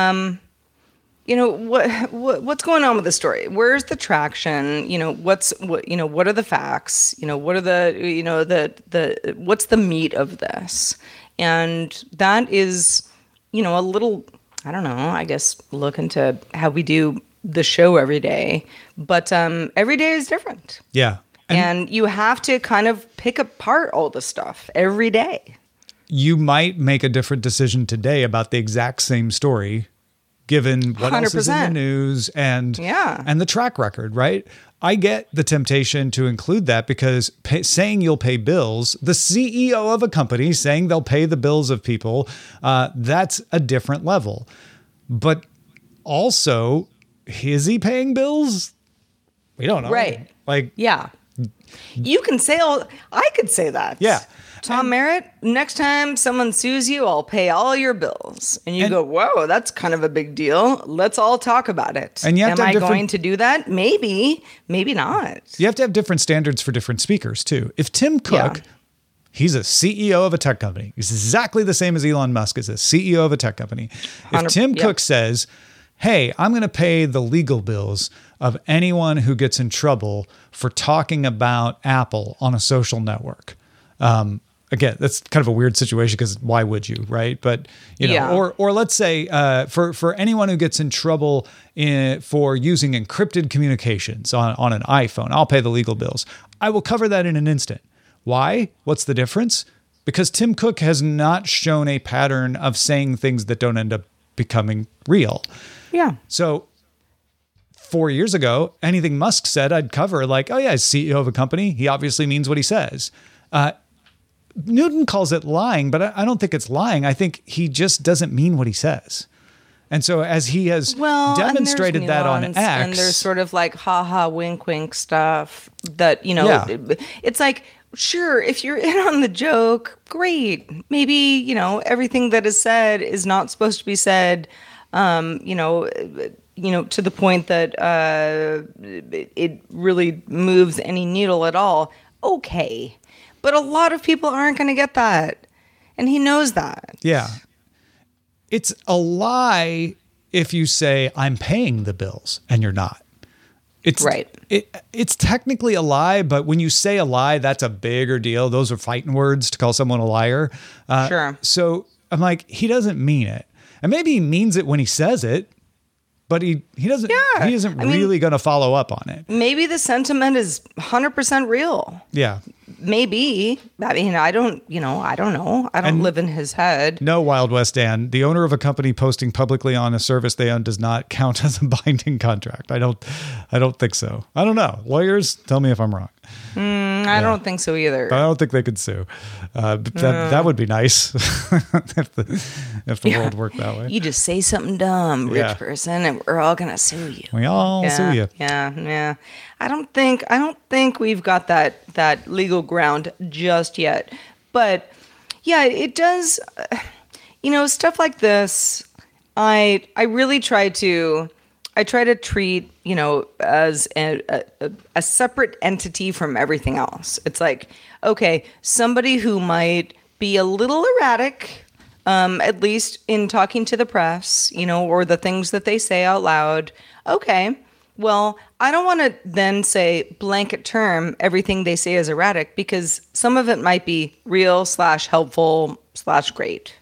what's going on with the story? Where's the traction? What are the facts? What are what's the meat of this? And that is, a little, I don't know, I guess look into how we do the show every day, but every day is different. Yeah. And you have to kind of pick apart all the stuff every day. You might make a different decision today about the exact same story, given what 100%. Else is in the news and the track record, right? I get the temptation to include that because saying you'll pay bills, the CEO of a company saying they'll pay the bills of people, that's a different level. But also, is he paying bills? We don't know. Right. Like, yeah. You can say I could say that. Yeah. Tom Merritt, next time someone sues you, I'll pay all your bills. And you go, whoa, that's kind of a big deal. Let's all talk about it. And you have Am to have I going to do that? Maybe, maybe not. You have to have different standards for different speakers too. If Tim Cook, he's a CEO of a tech company. He's exactly the same as Elon Musk is a CEO of a tech company. If Tim Cook says, hey, I'm going to pay the legal bills of anyone who gets in trouble for talking about Apple on a social network. Again, that's kind of a weird situation because why would you, right? But you know, or let's say for anyone who gets in trouble for using encrypted communications on an iPhone, I'll pay the legal bills. I will cover that in an instant. Why? What's the difference? Because Tim Cook has not shown a pattern of saying things that don't end up becoming real. Yeah. So 4 years ago, anything Musk said, I'd cover like, oh yeah, he's CEO of a company. He obviously means what he says. Newton calls it lying, but I don't think it's lying. I think he just doesn't mean what he says. And so as he has demonstrated that on X. And there's sort of like ha-ha, wink-wink stuff that, you know, it's like, sure, if you're in on the joke, great. Maybe, you know, everything that is said is not supposed to be said, you know, to the point that it really moves any needle at all. Okay. But a lot of people aren't going to get that. And he knows that. Yeah. It's a lie if you say, I'm paying the bills, and you're not. It's right. It's technically a lie, but when you say a lie, that's a bigger deal. Those are fighting words to call someone a liar. Sure. So I'm like, he doesn't mean it. And maybe he means it when he says it, but he doesn't. Yeah. He isn't really going to follow up on it. Maybe the sentiment is 100% real. Yeah. Maybe. I mean, I don't know. I don't live in his head. No, Wild West Dan, the owner of a company posting publicly on a service they own does not count as a binding contract. I don't think so. I don't know. Lawyers, tell me if I'm wrong. I don't think so either. But I don't think they could sue. That would be nice if the world worked that way. You just say something dumb, rich person, and we're all gonna sue you. We all sue you. Yeah. I don't think we've got that legal ground just yet. But yeah, it does. You know, stuff like this. I really try to treat, you know, as a separate entity from everything else. It's like, okay, somebody who might be a little erratic, at least in talking to the press, you know, or the things that they say out loud. Okay, well, I don't want to then say blanket term everything they say is erratic, because some of it might be real / helpful / great.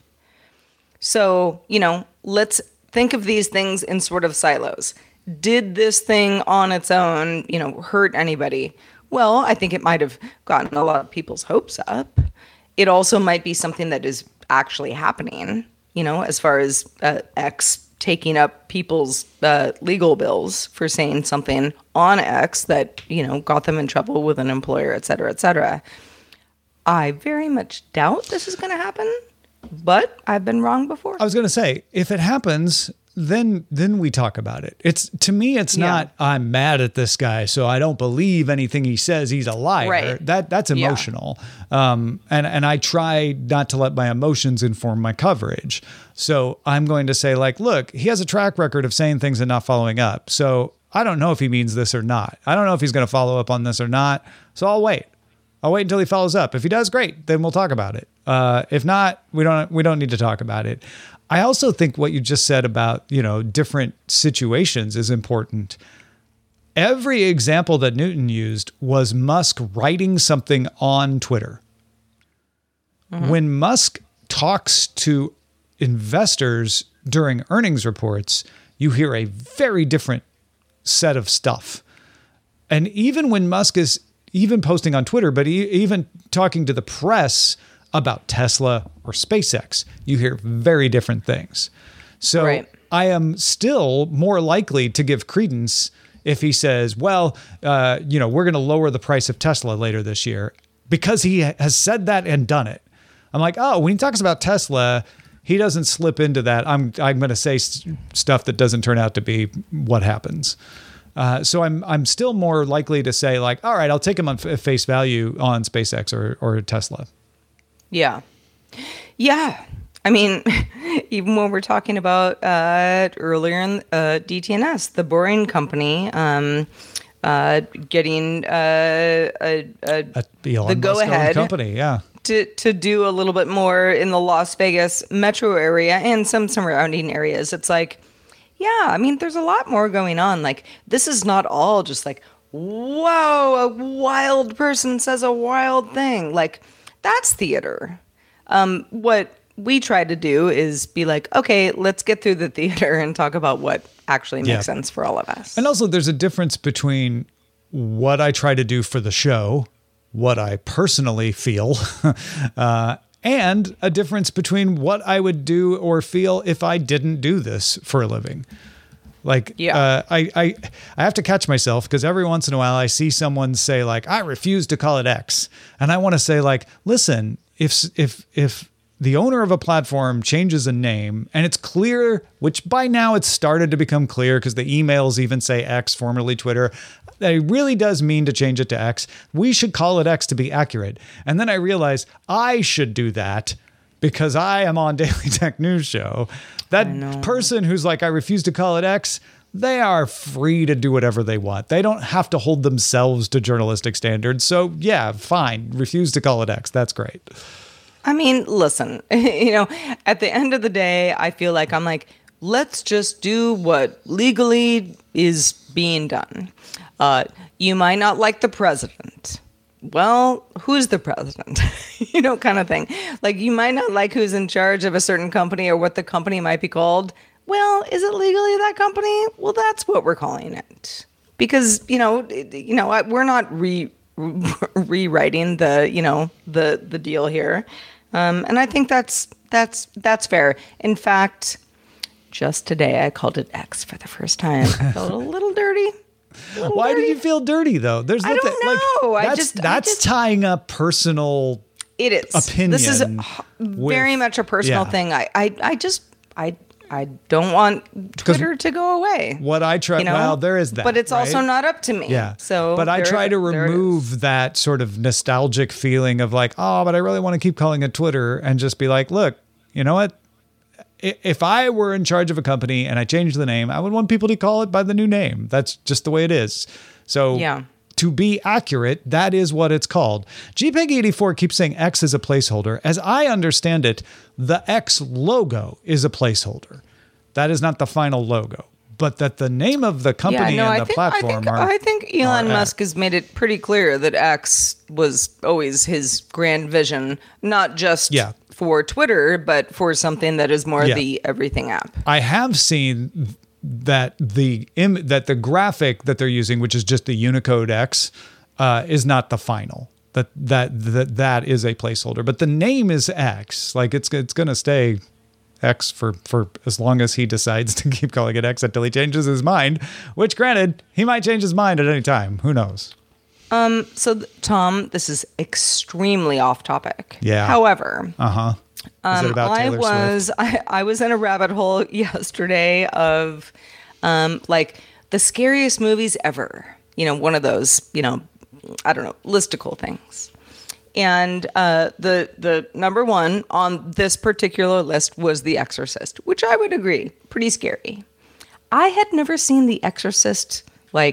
So, you know, let's think of these things in sort of silos. Did this thing on its own, you know, hurt anybody? Well, I think it might have gotten a lot of people's hopes up. It also might be something that is actually happening, you know, as far as X taking up people's legal bills for saying something on X that, you know, got them in trouble with an employer, et cetera, et cetera. I very much doubt this is going to happen. But I've been wrong before. I was going to say, if it happens, then we talk about it. It's, to me, it's not, I'm mad at this guy, so I don't believe anything he says. He's a liar. Right. That's emotional. And I try not to let my emotions inform my coverage. So I'm going to say, like, look, he has a track record of saying things and not following up. So I don't know if he means this or not. I don't know if he's going to follow up on this or not. So I'll wait. I'll wait until he follows up. If he does, great. Then we'll talk about it. If not, we don't need to talk about it. I also think what you just said about, you know, different situations is important. Every example that Newton used was Musk writing something on Twitter. Mm-hmm. When Musk talks to investors during earnings reports, you hear a very different set of stuff. And even when Musk is even posting on Twitter, but even talking to the press about Tesla or SpaceX, you hear very different things. So I am still more likely to give credence if he says, well, you know, we're going to lower the price of Tesla later this year, because he has said that and done it. I'm like, oh, when he talks about Tesla, he doesn't slip into that. I'm going to say stuff that doesn't turn out to be what happens. So I'm still more likely to say like, all right, I'll take him on face value on SpaceX or Tesla. Yeah. Yeah. I mean, even when we're talking about earlier in DTNS, the Boring Company getting the go-ahead company, yeah, to do a little bit more in the Las Vegas metro area and some surrounding areas. It's like, yeah, I mean, there's a lot more going on. Like, this is not all just like, whoa, a wild person says a wild thing. Like, that's theater. What we try to do is be like, okay, let's get through the theater and talk about what actually makes sense for all of us. And also there's a difference between what I try to do for the show, what I personally feel, and a difference between what I would do or feel if I didn't do this for a living. Like, I have to catch myself because every once in a while I see someone say like, I refuse to call it X. And I want to say like, listen, if the owner of a platform changes a name and it's clear, which by now it's started to become clear because the emails even say X, formerly Twitter, that it really does mean to change it to X. We should call it X to be accurate. And then I realize I should do that because I am on Daily Tech News Show. That person who's like, I refuse to call it X, they are free to do whatever they want. They don't have to hold themselves to journalistic standards. So yeah, fine. Refuse to call it X. That's great. I mean, listen, at the end of the day, I feel like I'm like, let's just do what legally is being done. You might not like the president. Well, who's the president? Kind of thing. Like, you might not like who's in charge of a certain company or what the company might be called. Well, is it legally that company? Well, that's what we're calling it. Because, we're not rewriting the deal here. And I think that's fair. In fact, just today I called it X for the first time. I felt a little dirty. Why did you feel dirty though? I don't know. That's tying up personal. It is. Opinion. This is very much a personal thing. I don't want Twitter to go away. What I try, well, there is that, but it's right? also not up to me. Yeah. So, but I try to remove that sort of nostalgic feeling of like, oh, but I really want to keep calling it Twitter, and just be like, look, you know what? If I were in charge of a company and I changed the name, I would want people to call it by the new name. That's just the way it is. So yeah. To be accurate, that is what it's called. JPEG84 keeps saying X is a placeholder. As I understand it, the X logo is a placeholder. That is not the final logo. But that the name of the company and the platform are... I think Elon Musk has made it pretty clear that X was always his grand vision, not just for Twitter, but for something that is more the everything app. I have seen that the graphic that they're using, which is just the Unicode X, is not the final. That is a placeholder, but the name is X. Like it's going to stay X for as long as he decides to keep calling it X until he changes his mind. Which, granted, he might change his mind at any time. Who knows? So Tom, this is extremely off topic. Yeah. However, Is it about Taylor Swift? I was in a rabbit hole yesterday of like the scariest movies ever. One of those, I don't know, listicle things. And the number one on this particular list was The Exorcist, which I would agree, pretty scary. I had never seen The Exorcist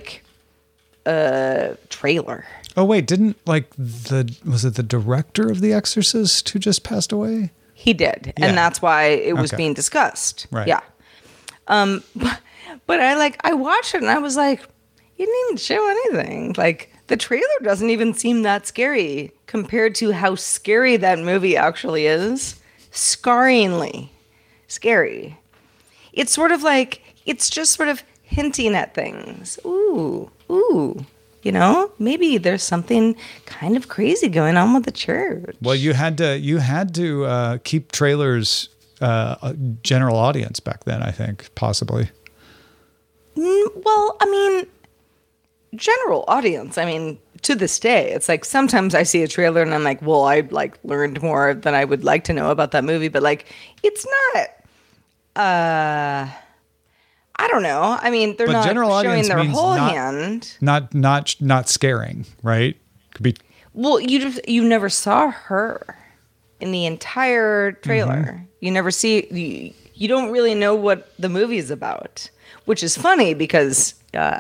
trailer. Oh wait, was it the director of The Exorcist who just passed away? He did, and that's why it was being discussed. Right. Yeah. But I watched it and I was like, you didn't even show anything. Like, the trailer doesn't even seem that scary compared to how scary that movie actually is. Scarringly scary. It's sort of like, it's just sort of hinting at things. Ooh. Maybe there's something kind of crazy going on with the church. Well, you had to keep trailers general audience back then, I think, possibly. Well, I mean, general audience. I mean, to this day, it's like sometimes I see a trailer and I'm like, well, I learned more than I would like to know about that movie, but it's not. I I don't know. I mean, they're But not general showing audience their means whole not- hand. Not scaring, right? Could be. Well, you never saw her in the entire trailer. You never see. You don't really know what the movie is about, which is funny because.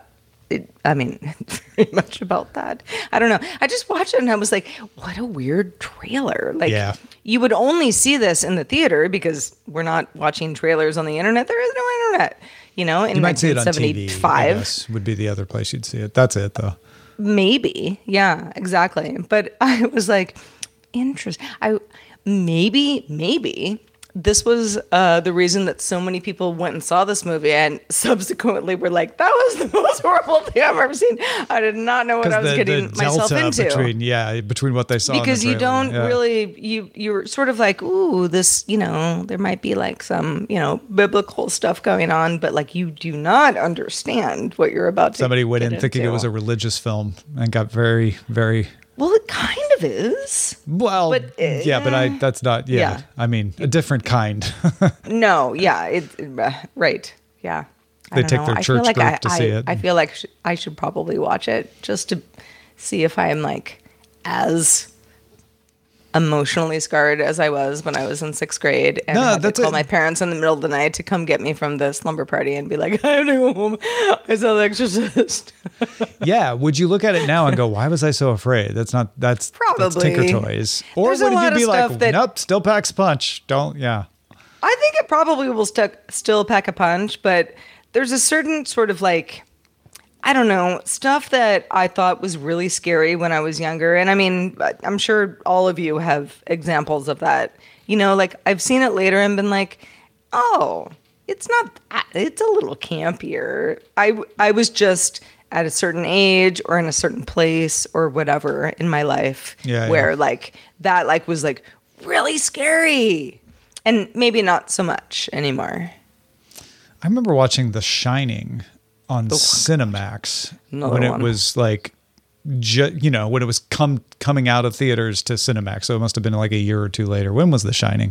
Very much about that. I don't know. I just watched it and I was like, what a weird trailer. Like, Yeah. you would only see this in the theater because we're not watching trailers on the internet. There is no internet, in You might see it on TV. 1975. I guess, would be the other place you'd see it. That's it, though. Maybe. Yeah, exactly. But I was like, interesting. Maybe this was the reason that so many people went and saw this movie and subsequently were like, that was the most horrible thing I've ever seen. I did not know what I was getting myself into. Between what they saw in the Because you trailer. don't Yeah. really, you're sort of like, ooh, this, there might be like some, biblical stuff going on, but like you do not understand what you're about to Somebody went get in thinking it into. was a religious film and got very, very Well, it kind of is. well. But, That's not. Yeah, yeah. I mean, a different kind. No, yeah, right, yeah. I They don't take know. their I feel church like group to see it. I feel like I should probably watch it just to see if I am like as emotionally scarred as I was when I was in 6th grade and No, had to that's call it. my parents in the middle of the night to come get me from the slumber party and be like, I have to go home. I saw The Exorcist. Yeah. Would you look at it now and go, "Why was I so afraid?" That's Probably. Tinker Toys. Or There's a would you lot be of like, stuff that- "Nope, still packs punch." Don't. Yeah. I think it probably will still pack a punch, but there's a certain sort of like, I don't know, stuff that I thought was really scary when I was younger. And I mean, I'm sure all of you have examples of that. Like I've seen it later and been like, oh, it's not that, it's a little campier. I was just at a certain age or in a certain place or whatever in my life where like that like was like really scary. And maybe not so much anymore. I remember watching The Shining on Cinemax Another when it one. was like, when it was coming out of theaters to Cinemax. So it must have been like a year or two later. When was The Shining?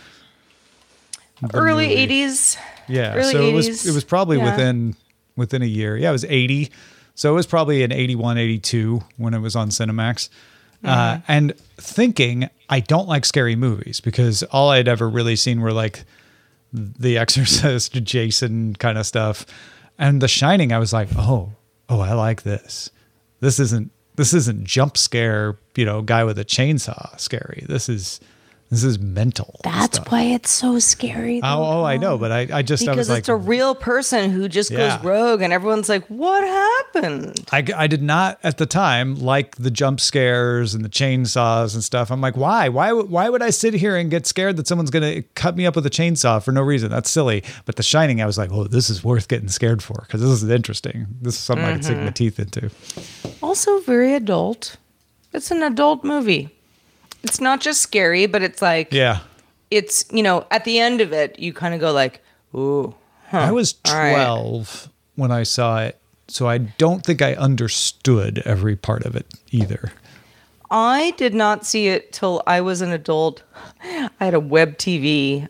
Early movie. 80s. Yeah, Early so 80s. it was probably Yeah. within a year. Yeah, it was 80. So it was probably in 81, 82 when it was on Cinemax. And thinking I don't like scary movies because all I'd ever really seen were like The Exorcist, Jason kind of stuff. And The Shining, I was like, oh, I like this. This isn't jump scare, guy with a chainsaw scary. This is mental. That's stuff. why it's so scary. Oh, I know, but I was Because like, it's a real person who just Yeah. goes rogue and everyone's like, what happened? I did not at the time like the jump scares and the chainsaws and stuff. I'm like, why? Why would I sit here and get scared that someone's going to cut me up with a chainsaw for no reason? That's silly. But The Shining, I was like, oh, this is worth getting scared for because this is interesting. This is something I can sink my teeth into. Also very adult. It's an adult movie. It's not just scary, but it's like, Yeah. it's, at the end of it, you kind of go like, ooh. I was All right. 12 when I saw it, so I don't think I understood every part of it either. I did not see it till I was an adult. I had a web TV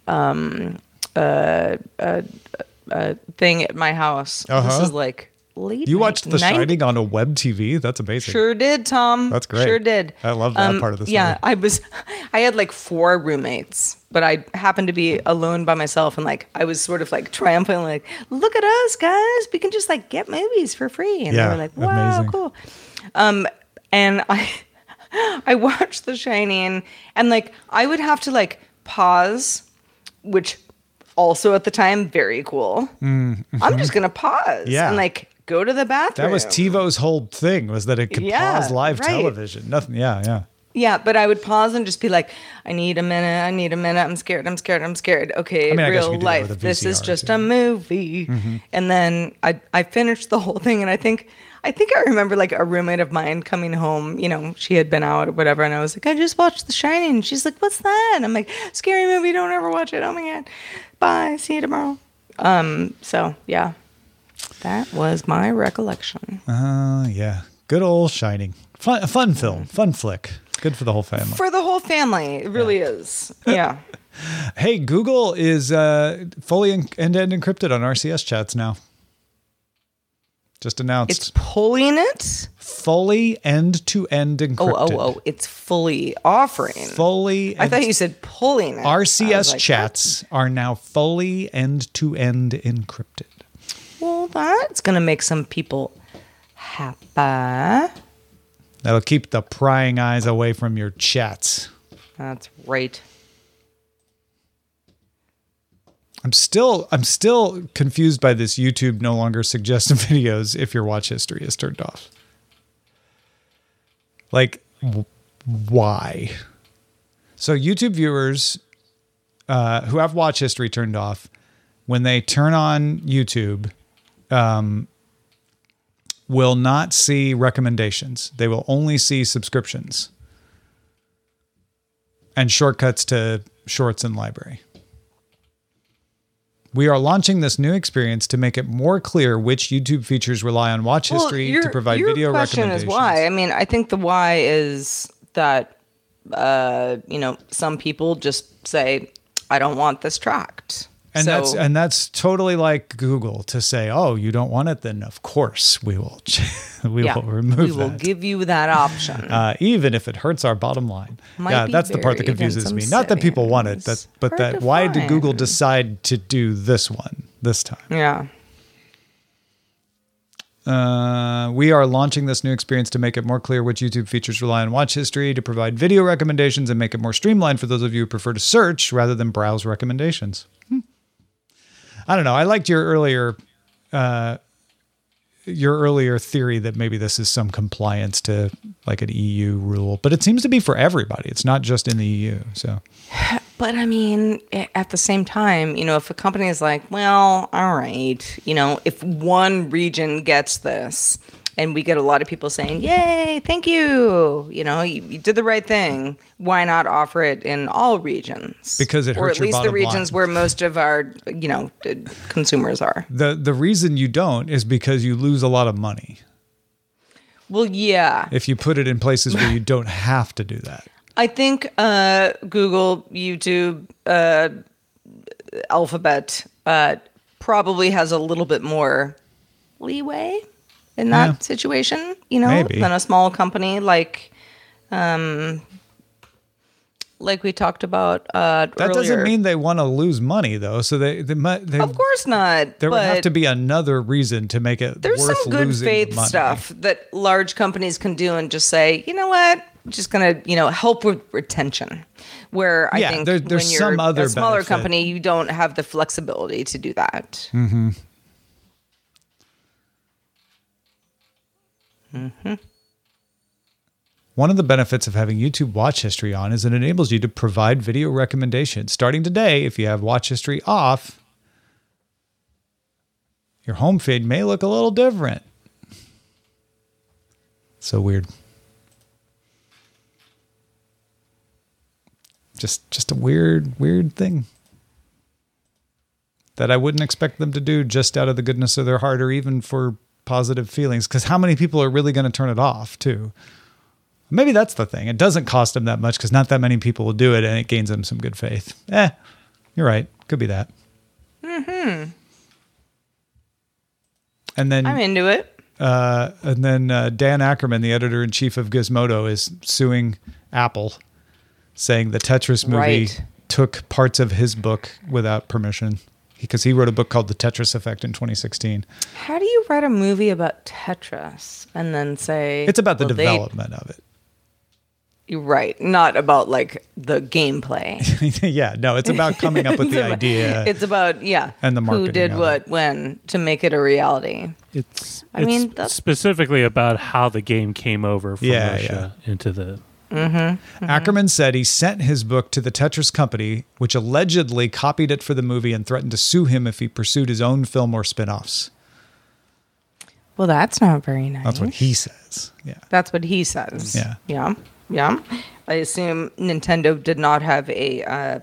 thing at my house. This Uh-huh. is like late. You watched The 90s. Shining on a web TV? That's amazing. Sure did, Tom. That's great. Sure did. I love that part of the story. Yeah, I had like 4 roommates, but I happened to be alone by myself, and like I was sort of like triumphant, like, look at us, guys. We can just like get movies for free. And Yeah, they were like, wow, amazing. cool. And I watched The Shining, and like I would have to like pause, which also at the time very cool. I'm just gonna pause Yeah. and like go to the bathroom. That was TiVo's whole thing, was that it could Yeah, pause live right. television. Nothing. Yeah. Yeah, but I would pause and just be like, I need a minute. I'm scared. Okay, I mean, I guess you real could do that life. with a This is VCR just too. a movie. And then I finished the whole thing, and I think I remember like a roommate of mine coming home, she had been out or whatever, and I was like, I just watched The Shining. And she's like, what's that? And I'm like, scary movie, don't ever watch it. Oh my God. Bye. See you tomorrow. So yeah. That was my recollection. Yeah. Good old Shining. Fun film. Fun flick. Good for the whole family. For the whole family. It really is. Yeah. Hey, Google is fully end-to-end encrypted on RCS chats now. Just announced. It's pulling it? Fully end-to-end encrypted. Oh, it's fully offering. Fully. I thought you said pulling it. RCS chats are now fully end-to-end encrypted. Well, that's going to make some people happy. That'll keep the prying eyes away from your chats. That's right. I'm still confused by this YouTube no longer suggests videos if your watch history is turned off. Like, why? So YouTube viewers who have watch history turned off, when they turn on YouTube, will not see recommendations. They will only see subscriptions and shortcuts to shorts and library. We are launching this new experience to make it more clear which YouTube features rely on watch history to provide video recommendations. Your question is why. I mean, I think the why is that, some people just say, I don't want this tracked. And that's totally like Google to say, oh, you don't want it? Then of course we will will remove that. We will give you that option. Even if it hurts our bottom line. That's the part that confuses me. Not that people want it, but that why did Google decide to do this one this time? Yeah. We are launching this new experience to make it more clear which YouTube features rely on watch history, to provide video recommendations, and make it more streamlined for those of you who prefer to search rather than browse recommendations. I don't know. I liked your earlier theory that maybe this is some compliance to like an EU rule, but it seems to be for everybody. It's not just in the EU. So, but I mean, at the same time, if a company is like, well, all right, if one region gets this, and we get a lot of people saying, yay, thank you. You did the right thing. Why not offer it in all regions? Because it hurts your bottom line. Or at least the regions where most of our, consumers are. The reason you don't is because you lose a lot of money. Well, yeah. If you put it in places where you don't have to do that. I think Google, YouTube, Alphabet probably has a little bit more leeway in that situation, maybe. Than a small company like we talked about that earlier. Doesn't mean they want to lose money, though. So they of course not. There would have to be another reason to make it there's worth some good losing faith money. stuff that large companies can do and just say, you know what, I'm just gonna help with retention. Where I think there's when you're some other a smaller benefit. company, you don't have the flexibility to do that. Mm-hmm. One of the benefits of having YouTube watch history on is it enables you to provide video recommendations. Starting today, if you have watch history off, your home feed may look a little different. So weird. Just a weird thing that I wouldn't expect them to do just out of the goodness of their heart or even for positive feelings, because how many people are really going to turn it off too? Maybe that's the thing. It doesn't cost them that much because not that many people will do it, and it gains them some good faith. You're right. Could be that. Mm-hmm. And then I'm into it. And then Dan Ackerman, the editor-in-chief of Gizmodo, is suing Apple, saying the Tetris movie took parts of his book without permission. Because he wrote a book called The Tetris Effect in 2016. How do you write a movie about Tetris and then say... It's about the development of it. You're right. Not about, like, the gameplay. Yeah, no, it's about coming up with the idea. It's about, and the marketing who did what, when, to make it a reality. It's that's specifically about how the game came over from Russia into the... Mm-hmm. Ackerman said he sent his book to the Tetris company, which allegedly copied it for the movie and threatened to sue him if he pursued his own film or spin-offs. Well, that's not very nice. That's what he says. Yeah. That's what he says. Yeah. Yeah. I assume Nintendo did not have a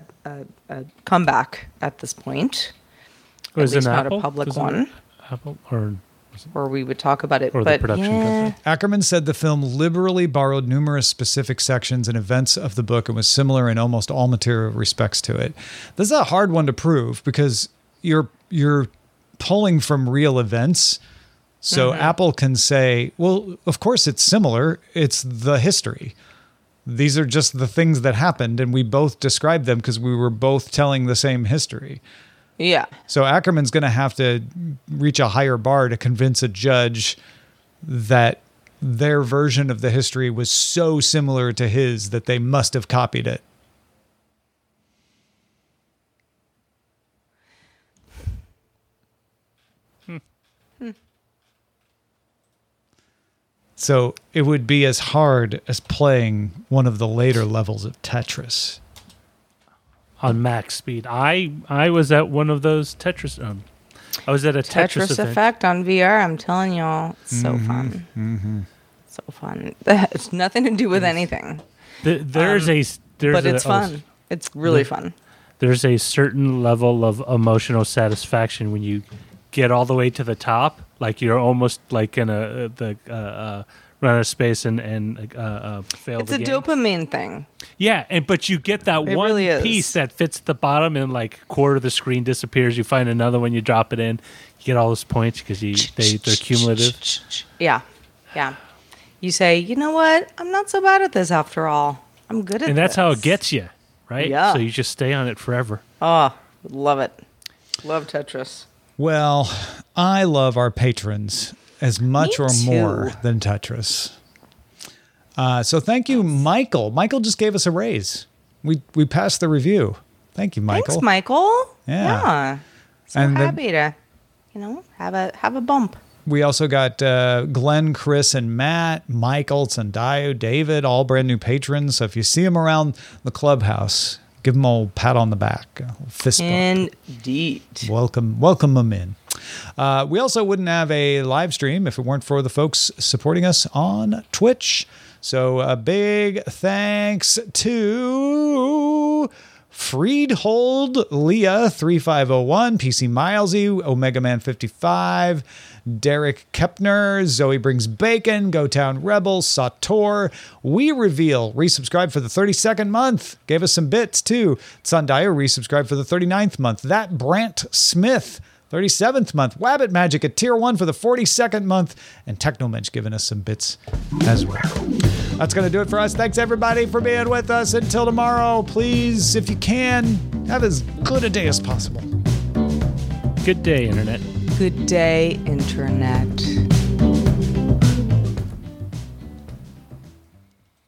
comeback at this point. Was at least it not Apple? A public Was one. Apple or or we would talk about it. Or but the production company. Ackerman said the film liberally borrowed numerous specific sections and events of the book and was similar in almost all material respects to it. This is a hard one to prove because you're pulling from real events. So Apple can say, well, of course it's similar. It's the history. These are just the things that happened, and we both described them because we were both telling the same history. Yeah. So Ackerman's going to have to reach a higher bar to convince a judge that their version of the history was so similar to his that they must have copied it. So it would be as hard as playing one of the later levels of Tetris. On max speed. I was at one of those Tetris. I was at a Tetris event. Effect on VR. I'm telling y'all, it's so fun. So fun. It's nothing to do with anything. But it's fun. It's really fun. There's a certain level of emotional satisfaction when you get all the way to the top, like you're almost like in the run out of space and fail. It's a dopamine thing. Yeah, but you get that It one really piece is. that fits the bottom, and like a quarter of the screen disappears. You find another one, you drop it in, you get all those points because they're cumulative. Yeah. You say, you know what? I'm not so bad at this after all. I'm good at this. And that's how it gets you, right? Yeah. So you just stay on it forever. Oh, love it. Love Tetris. Well, I love our patrons as much Me or too. more than Tetris. So thank you, Michael. Michael just gave us a raise. We passed the review. Thank you, Michael. Thanks, Michael. Yeah. So And then- happy to, have a bump. We also got Glenn, Chris, and Matt, Michael, Sandayo, David, all brand new patrons. So if you see them around the clubhouse, give them a old pat on the back, a little fist bump. Indeed. Welcome them in. We also wouldn't have a live stream if it weren't for the folks supporting us on Twitch. So a big thanks to Freedhold, Leah 3501, PC Milesy, Omega Man 55, Derek Kepner, Zoe Brings Bacon, Go Town Rebel, Sator, We Reveal, resubscribed for the 32nd month, gave us some bits too. Sundial resubscribed for the 39th month. That Brant Smith, 37th month. Wabbit Magic at tier 1 for the 42nd month. And Technomensch giving us some bits as well. That's going to do it for us. Thanks, everybody, for being with us. Until tomorrow, please, if you can, have as good a day as possible. Good day, Internet. Good day, Internet.